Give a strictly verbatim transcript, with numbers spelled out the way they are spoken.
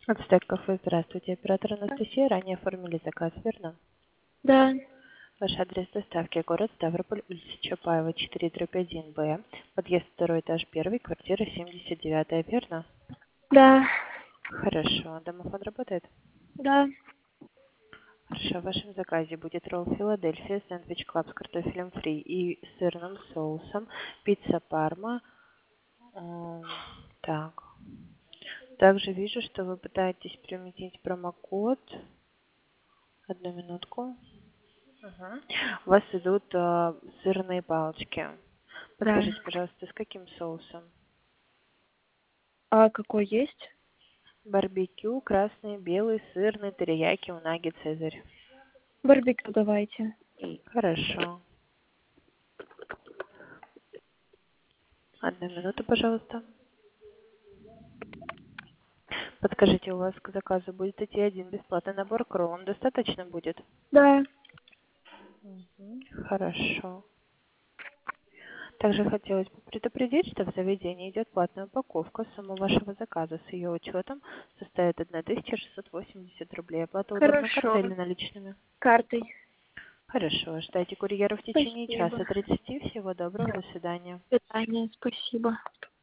Ацтек кафе, здравствуйте. Оператор Анастасия, ранее оформили заказ, верно? Да, Ваш адрес доставки город Ставрополь, улица Чапаева, четыре один Б, подъезд второй этаж первый, квартира семьдесят девятая, верно? да, Хорошо. Домофон работает? да, Хорошо. В вашем заказе будет ролл Филадельфия, сэндвич клаб с картофелем фри и сырным соусом, пицца Парма. М, Так. Также вижу, что вы пытаетесь применить промокод. Одну минутку. Мгм. У вас идут а, сырные палочки. да. Подскажите, пожалуйста, с каким соусом? А какой есть? Барбекю, красный, белый, сырный, терияки, унаги, цезарь. Барбекю давайте. Хорошо. Одну минуту, пожалуйста. Подскажите, у вас к заказу будет идти один бесплатный набор крол. Он достаточно будет? Да, Мгм. Хорошо. Также хотелось бы предупредить, что в заведении идет платная упаковка. Сумма вашего заказа с ее учетом составит тысяча шестьсот восемьдесят рублей. Оплата удобна хорошо. картой или наличными? Картой. Хорошо. Ждайте курьера в течение Спасибо. часа тридцати. Всего доброго. До свидания. До свидания. Спасибо.